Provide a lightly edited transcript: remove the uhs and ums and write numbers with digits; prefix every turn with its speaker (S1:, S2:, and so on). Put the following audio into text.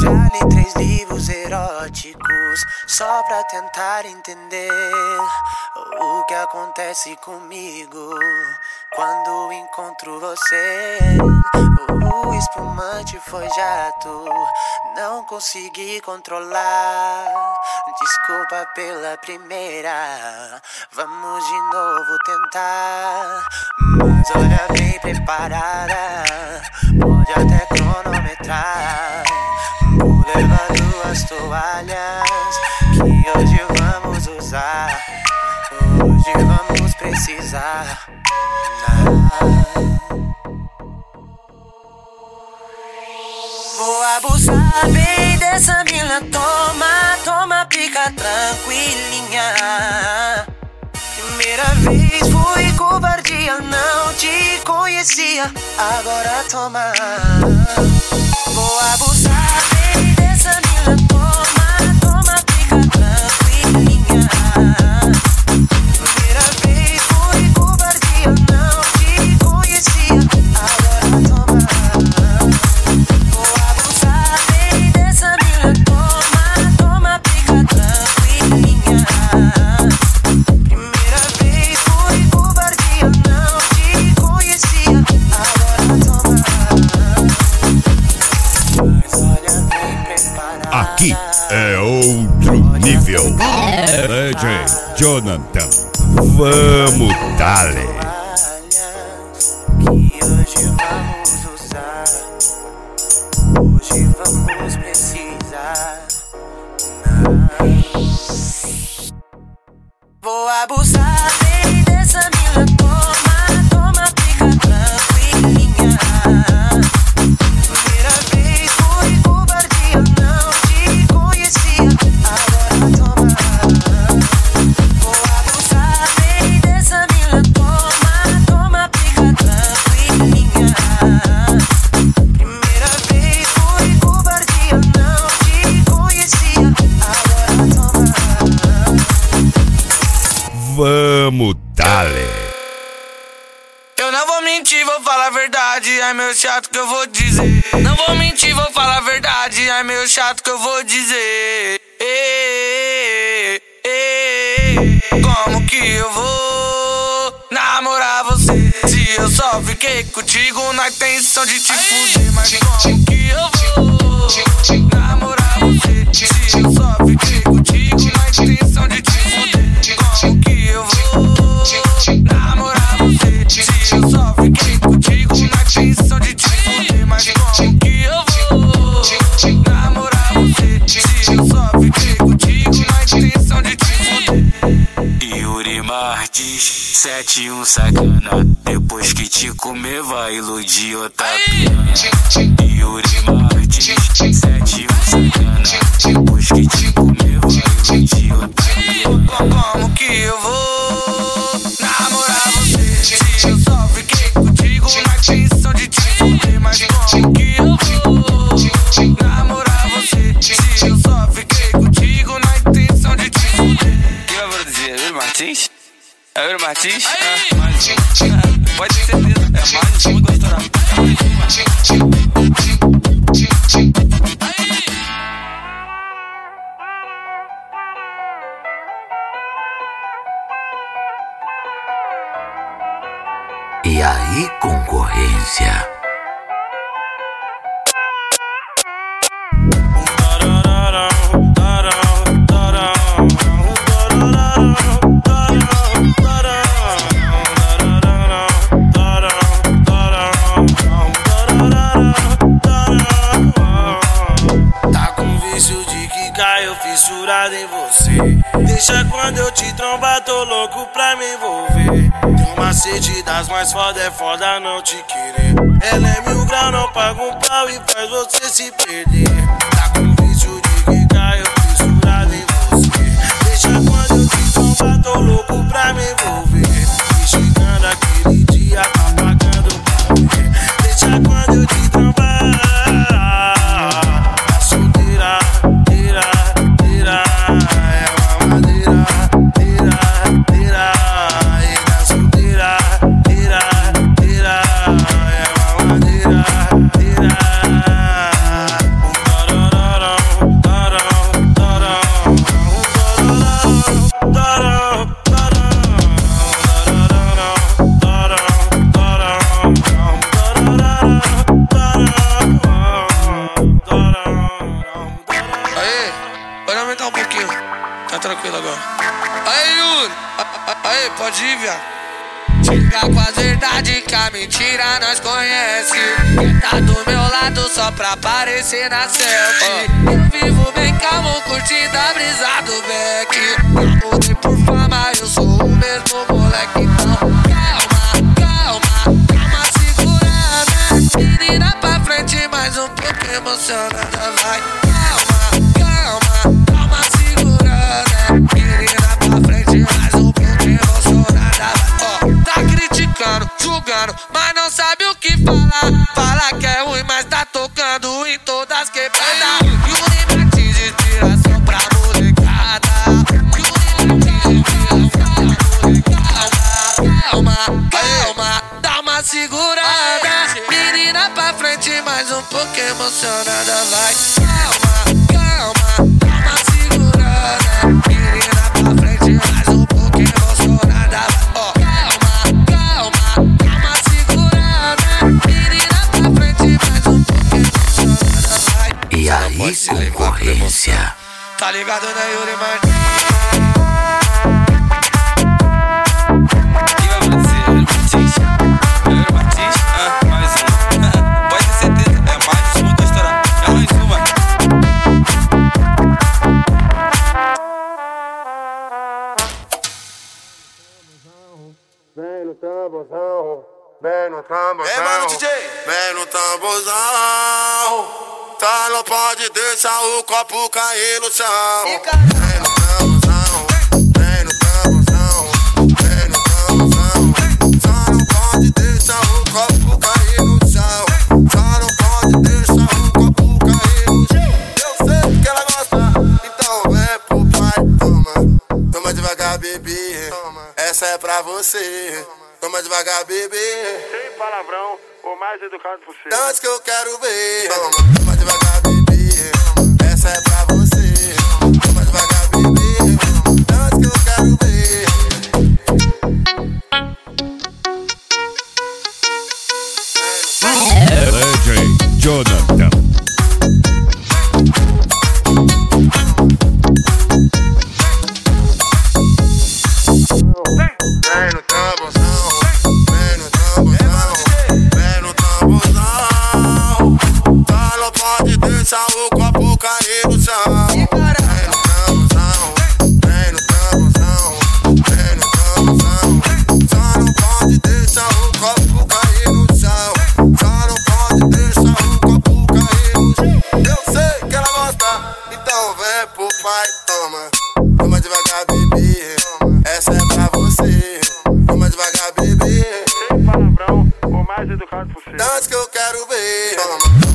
S1: Já li 3 livros eróticos só pra tentar entender o que acontece comigo quando encontro você. O espumante foi jato, não consegui controlar. Desculpa pela primeira, vamos de novo tentar. Mas olha, bem preparada, pode até cronometrar. Vou levar 2 toalhas que hoje vamos usar. Hoje vamos precisar. Vou abusar bem dessa mina, toma, pica tranquilinha. Primeira vez fui covardia, não te conhecia, agora toma. Vou abusar bem dessa mina, toma, pica tranquilinha. Primeira vez fui covardia, não te conhecia, agora toma. Vou abusar bem dessa mina, toma, pica tranquilinha. Primeira vez fui covardia, não te conhecia, agora toma. Mas olha, bem preparada.
S2: Aqui é outro nível. DJ Jonathan, vamos dale.
S1: Que hoje vamos usar, hoje vamos precisar. Vou abusar bem dessa mina, toma, pica tranquilinha. Primeira vez fui covardia, não te conhecia, agora toma. Vou abusar bem dessa mina, toma, pica tranquilinha. Primeira vez fui covardia, não te conhecia, agora toma.
S2: Vamos dale.
S3: Eu não vou mentir, vou falar a verdade, é meio chato que eu vou dizer. Não vou mentir, vou falar a verdade, é meio chato que eu vou dizer. Como que eu vou namorar você se eu só fiquei contigo na intenção de te fuder? Mas como que eu vou namorar você se eu só fiquei contigo na intenção de te fuder? Como que eu vou namorar você se eu só fiquei contigo na intenção de te fuder? Mas como que eu vou namorar você se eu só fiquei contigo na intenção de te fuder? Yuri Martins, 71 sacana, depois que te comer vai iludir outra piranha. Yuri Martins, 71 sacana, depois que te comer vai iludir outra piranha. Como que eu vou namorar você se eu só fiquei contigo na intenção de te fuder? Mas como que eu vou namorar você se eu só fiquei contigo na intenção de te fuder? Quem vai produzir? É o Yuri Martins? É o Yuri Martins? Mais um. Pode ter certeza, é mais um que vai estourar.
S4: E aí, concorrência?
S3: Tá com vício de que caiu fissurado em você. Deixa quando eu te trombar, tô louco pra me envolver. Tem uma sede das mais foda, é foda não te querer. Ela é 1000 graus, não paga um pau e faz você se perder. Tá com vício de que caiu fissurado em você. Deixa quando eu te trombar, tô louco pra me envolver. E chegando aquele dia, tá pagando pra ver. Deixa quando eu te trombar. legal. Aí, Yuri, aí, pode ir, viado. Chega com as verdades que a mentira nós conhece. Quer tá do meu lado só pra aparecer na selfie. Eu vivo bem calmo, curtindo a brisa do Beck. Não mudei por fama, eu sou o mesmo moleque. Então calma, segurada. Menina pra frente, mais um pouco emocionada. Vai, calma, segurada. Menina pra frente, mais um pouco emocionada. Tá criticando, julgando, mas não sabe o que falar. Fala que é ruim, mas tá tocando em todas quebradas. Yuri Martins, inspiração pra molecada. Yuri Martins, inspiração pra molecada. Calma, dá uma segurada. Menina pra frente, mais um pouco emocionada. Vai, calma, dá uma segurada. Menina pra frente, mais um pouco emocionada.
S4: E aí, concorrência?
S3: Tá ligado, né, Yuri Martins?
S5: Yuri Martins, mais um. Pode ter certeza, é mais uma da história. É mais uma.
S6: Vem no tamborzão, vem no tamborzão.
S3: É, mano, DJ.
S6: Vem no tamborzão. Tá, não pode deixar o copo cair no chão. Vem no tamborzão, vem no tamborzão, vem no tamborzão. Só não pode deixar o copo cair no chão. Só não pode deixar o copo cair no chão. Eu sei que ela gosta, então vem pro pai. Toma devagar, bebê. Essa é pra você. Toma devagar, bebê.
S7: Sem palavrão, o mais educado possível.
S6: Antes que eu quero ver. Toma devagar, bebê. Essa é pra você. Toma devagar, bebê. Antes que eu quero ver.
S2: DJ Jonathan.
S6: Vem no tamborzão, vem no tamborzão, vem no tamborzão. Tá, não pode deixar o copo cair no chão. Vem no tamborzão, vem no tamborzão, vem no tamborzão. Só não pode deixar o copo cair no chão. Só não pode deixar o copo cair no chão. Eu sei que ela gosta, então vem pro pai. Toma devagar, bebê. Essa é pra você. Toma devagar, bebê.
S7: Sem palavrão, o mais educado possível.
S6: Antes que eu quero ver.